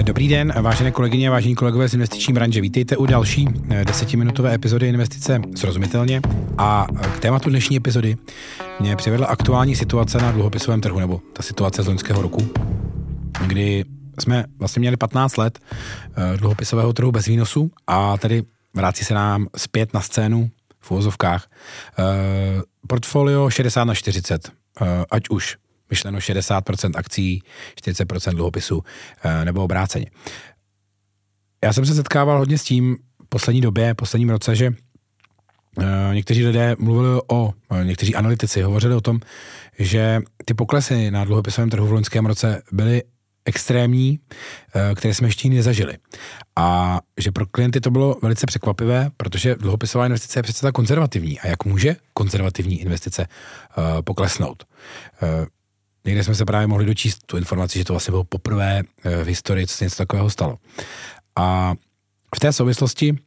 Dobrý den, vážené kolegyně a vážení kolegové z investiční branže. Vítejte u další 10minutové epizody Investice srozumitelně. A k tématu dnešní epizody mě přivedla aktuální situace na dluhopisovém trhu, nebo ta situace z loňského roku, kdy jsme vlastně měli 15 let dluhopisového trhu bez výnosu a tedy vrací se nám zpět na scénu v uvozovkách portfolio 60/40, ať už myšleno 60% akcí, 40% dluhopisů nebo obráceně. Já jsem se setkával hodně s tím v posledním roce, že někteří lidé mluvili někteří analytici hovořili o tom, že ty poklesy na dluhopisovém trhu v loňském roce byly extrémní, které jsme ještě nezažili. A že pro klienty to bylo velice překvapivé, protože dluhopisová investice je přece tak konzervativní. A jak může konzervativní investice poklesnout? Někde jsme se právě mohli dočíst tu informaci, že to vlastně bylo poprvé v historii, co se něco takového stalo. A v té souvislosti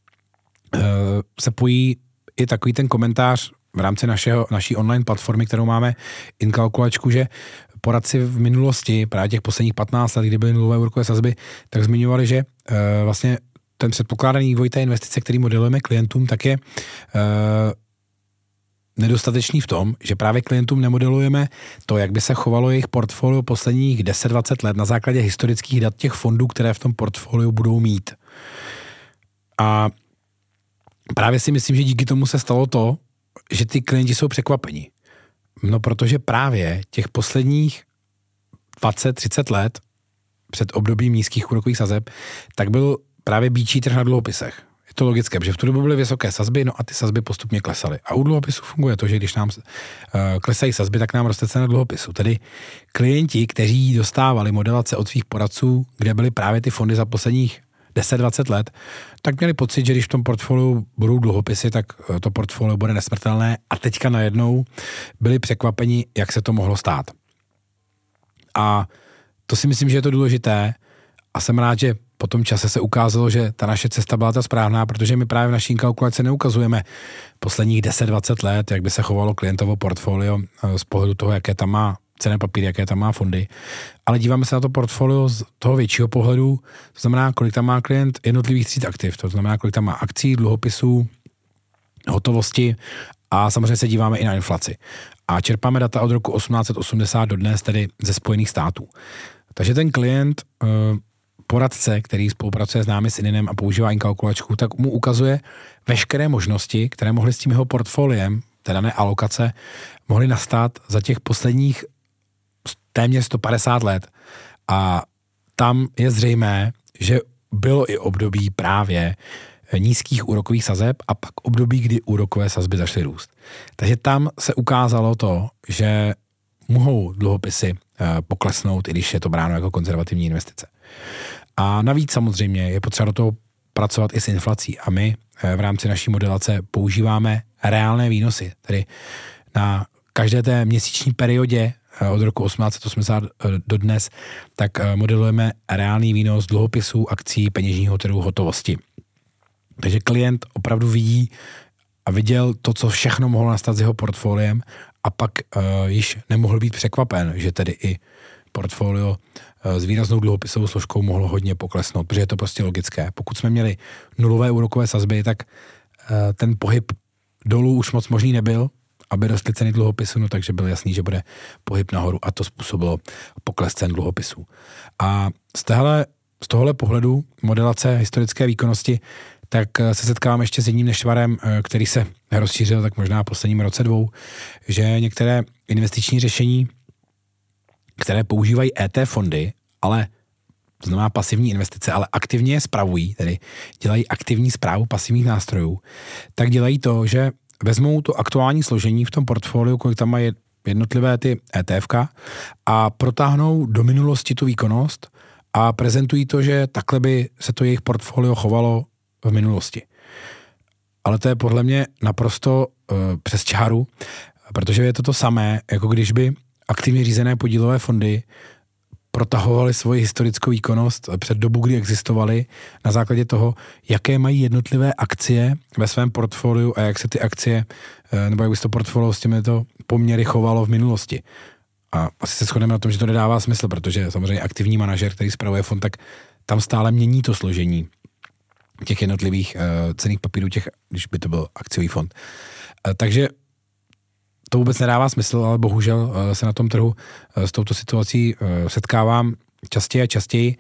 se pojí i takový ten komentář v rámci naší online platformy, kterou máme InKalkulačku, že poradci v minulosti, právě těch posledních 15 let, kdy byly nulové úrokové sazby, tak zmiňovali, že vlastně ten předpokládaný vývoj té investice, který modelujeme klientům, tak je nedostatečný v tom, že právě klientům nemodelujeme to, jak by se chovalo jejich portfolio posledních 10-20 let na základě historických dat těch fondů, které v tom portfoliu budou mít. A právě si myslím, že díky tomu se stalo to, že ty klienti jsou překvapeni. No protože právě těch posledních 20-30 let před obdobím nízkých úrokových sazeb, tak byl právě býčí trh na dluhopisech. Je to logické, protože v tu dobu byly vysoké sazby, no a ty sazby postupně klesaly. A u dluhopisů funguje to, že když nám klesají sazby, tak nám roste cena dluhopisu. Tedy klienti, kteří dostávali modelace od svých poradců, kde byly právě ty fondy za posledních 10-20 let, tak měli pocit, že když v tom portfoliu budou dluhopisy, tak to portfolio bude nesmrtelné a teďka najednou byli překvapeni, jak se to mohlo stát. A to si myslím, že je to důležité a jsem rád, že po tom čase se ukázalo, že ta naše cesta byla ta správná, protože my právě v naší kalkulaci neukazujeme posledních 10-20 let, jak by se chovalo klientovo portfolio z pohledu toho, jaké tam má cenné papíry, jaké tam má fondy, ale díváme se na to portfolio z toho většího pohledu, to znamená, kolik tam má klient jednotlivých tříd aktiv, to znamená, kolik tam má akcí, dluhopisů, hotovosti a samozřejmě se díváme i na inflaci. A čerpáme data od roku 1880 do dnes, tedy ze Spojených států. Takže ten klient, poradce, který spolupracuje s námi s Ininem a používá InKalkulačku, tak mu ukazuje veškeré možnosti, které mohly s tím jeho portfoliem, té dané alokace, mohly nastat za těch posledních téměř 150 let. A tam je zřejmé, že bylo i období právě nízkých úrokových sazeb a pak období, kdy úrokové sazby začaly růst. Takže tam se ukázalo to, že mohou dluhopisy poklesnout, i když je to bráno jako konzervativní investice. A navíc samozřejmě je potřeba do toho pracovat i s inflací. A my v rámci naší modelace používáme reálné výnosy, tedy na každé té měsíční periodě od roku 1880 do dnes, tak modelujeme reálný výnos dluhopisů, akcí, peněžního trhu, hotovosti. Takže klient opravdu vidí a viděl to, co všechno mohlo nastat s jeho portfoliem a pak již nemohl být překvapen, že tedy i portfolio s výraznou dluhopisovou složkou mohlo hodně poklesnout, protože je to prostě logické. Pokud jsme měli nulové úrokové sazby, tak ten pohyb dolů už moc možný nebyl, aby rostly ceny dluhopisů, no takže byl jasný, že bude pohyb nahoru a to způsobilo pokles cen dluhopisů. A z tohohle pohledu modelace historické výkonnosti, tak se setkávám ještě s jedním nešvarem, který se rozšířil tak možná v posledním roce dvou, že některé investiční řešení, které používají ET fondy, ale to znamená pasivní investice, ale aktivně je spravují, tedy dělají aktivní správu pasivních nástrojů, tak dělají to, že vezmou to aktuální složení v tom portfoliu, kolik tam mají jednotlivé ty ETFka a protáhnou do minulosti tu výkonnost a prezentují to, že takhle by se to jejich portfolio chovalo v minulosti. Ale to je podle mě naprosto přes čáru, protože je to samé, jako když by aktivně řízené podílové fondy protahovaly svoji historickou výkonnost před dobu, kdy existovaly, na základě toho, jaké mají jednotlivé akcie ve svém portfoliu a jak se ty akcie, nebo jak by se to portfolio s těmito poměry chovalo v minulosti. A asi se shodneme na tom, že to nedává smysl, protože samozřejmě aktivní manažer, který spravuje fond, tak tam stále mění to složení těch jednotlivých cenných papírů, když by to byl akciový fond. Takže to vůbec nedává smysl, ale bohužel se na tom trhu s touto situací setkávám častěji a častěji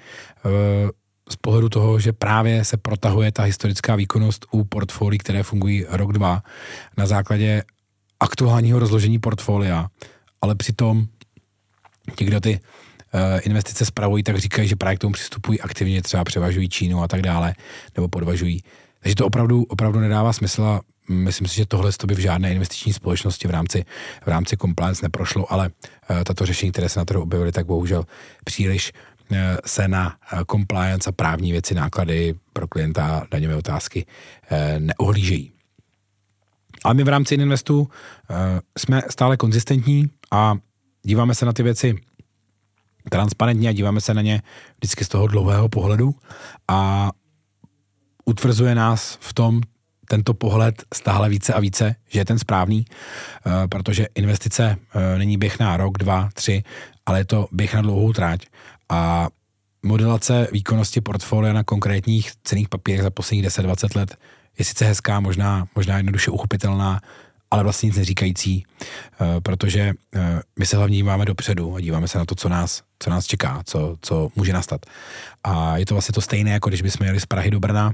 z pohledu toho, že právě se protahuje ta historická výkonnost u portfolií, které fungují rok, 2 na základě aktuálního rozložení portfolia, ale přitom ti, kdo ty investice spravují, tak říkají, že právě k tomu přistupují aktivně, třeba převažují Čínu a tak dále, nebo podvažují. Takže to opravdu nedává smysl a myslím si, že tohle by v žádné investiční společnosti v rámci compliance neprošlo, ale tato řešení, které se na trhu objevily, tak bohužel příliš se na compliance a právní věci, náklady pro klienta, daňové otázky neohlížejí. Ale my v rámci Ininvestu jsme stále konzistentní a díváme se na ty věci transparentně a díváme se na ně vždycky z toho dlouhého pohledu a utvrzuje nás v tom tento pohled stále více a více, že je ten správný, protože investice není běh na rok, 2, 3, ale je to běh na dlouhou tráť a modelace výkonnosti portfolia na konkrétních cenných papírech za posledních 10-20 let je sice hezká, možná jednoduše uchopitelná, ale vlastně nic neříkající, protože my se hlavně díváme dopředu a díváme se na to, co nás čeká, co může nastat. A je to vlastně to stejné, jako když bychom jeli z Prahy do Brna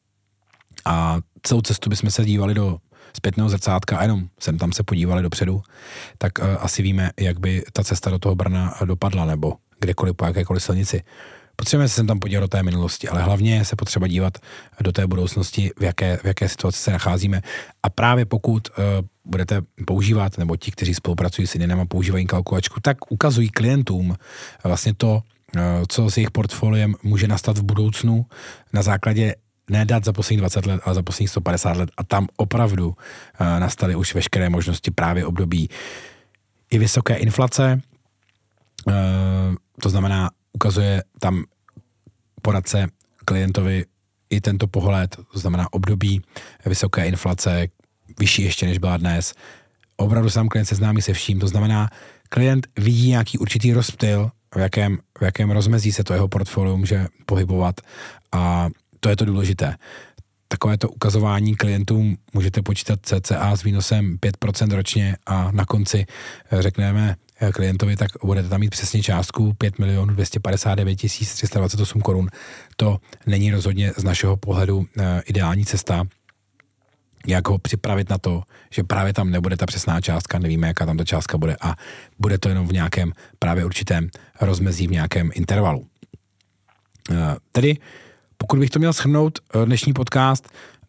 a celou cestu bychom se dívali do zpětného zrcátka a jenom sem tam se podívali dopředu, tak asi víme, jak by ta cesta do toho Brna dopadla, nebo kdekoliv po jakékoliv silnici. Potřebujeme se sem tam podívat do té minulosti, ale hlavně se potřeba dívat do té budoucnosti, v jaké situaci se nacházíme. A právě pokud budete používat, nebo ti, kteří spolupracují s Ininem a používají kalkulačku, tak ukazují klientům vlastně to, co s jejich portfoliem může nastat v budoucnu na základě ne dat za posledních 20 let, ale za posledních 150 let. A tam opravdu nastaly už veškeré možnosti právě období i vysoké inflace, to znamená, ukazuje tam poradce klientovi i tento pohled, to znamená období vysoké inflace, vyšší ještě než byla dnes. Opravdu sám klient seznámí se vším, to znamená, klient vidí nějaký určitý rozptyl, v jakém rozmezí se to jeho portfolio může pohybovat a to je to důležité. Takovéto ukazování klientům můžete počítat cca s výnosem 5% ročně a na konci řekneme klientovi, tak budete tam mít přesně částku 5 259 328 korun. To není rozhodně z našeho pohledu ideální cesta, jak ho připravit na to, že právě tam nebude ta přesná částka, nevíme, jaká tam ta částka bude a bude to jenom v nějakém právě určitém rozmezí, v nějakém intervalu. Tedy, pokud bych to měl shrnout dnešní podcast,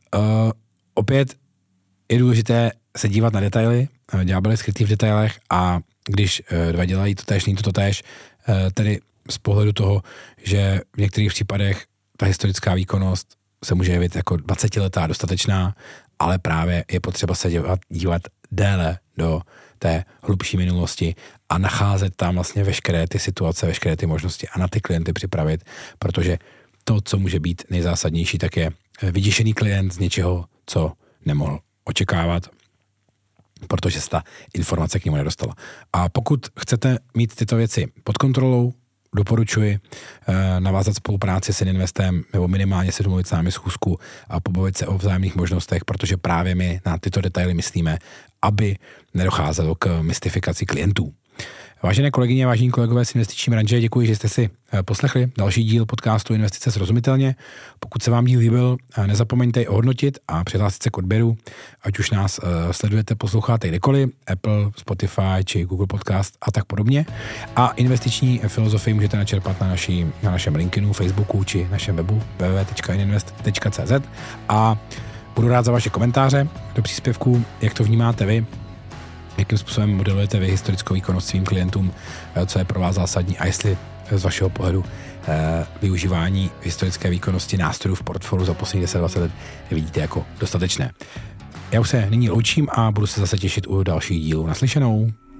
opět je důležité se dívat na detaily, ďábel je skrytý v detailech a když dva dělají to též, není to též, tedy z pohledu toho, že v některých případech ta historická výkonnost se může jevit jako 20letá dostatečná, ale právě je potřeba se dívat déle do té hlubší minulosti a nacházet tam vlastně veškeré ty situace, veškeré ty možnosti a na ty klienty připravit, protože to, co může být nejzásadnější, tak je vyděšený klient z něčeho, co nemohl očekávat, protože se ta informace k němu nedostala. A pokud chcete mít tyto věci pod kontrolou, doporučuji navázat spolupráci s Ininvestem nebo minimálně se domluvit s námi schůzku a pobavit se o vzájemných možnostech, protože právě my na tyto detaily myslíme, aby nedocházelo k mystifikaci klientů. Vážené kolegyně, vážení kolegové z investiční branže, děkuji, že jste si poslechli další díl podcastu Investice srozumitelně. Pokud se vám díl líbil, nezapomeňte ohodnotit a přihlásit se k odběru, ať už nás sledujete, posloucháte kdekoliv, Apple, Spotify či Google Podcast a tak podobně. A investiční filozofii můžete načerpat na našem LinkedInu, Facebooku či našem webu www.ininvest.cz a budu rád za vaše komentáře do příspěvků, jak to vnímáte vy, jakým způsobem modelujete vy historickou výkonnost svým klientům, co je pro vás zásadní a jestli z vašeho pohledu využívání historické výkonnosti nástrojů v portfoliu za poslední 10-20 let vidíte jako dostatečné. Já už se nyní loučím a budu se zase těšit u dalších dílů. Naslyšenou.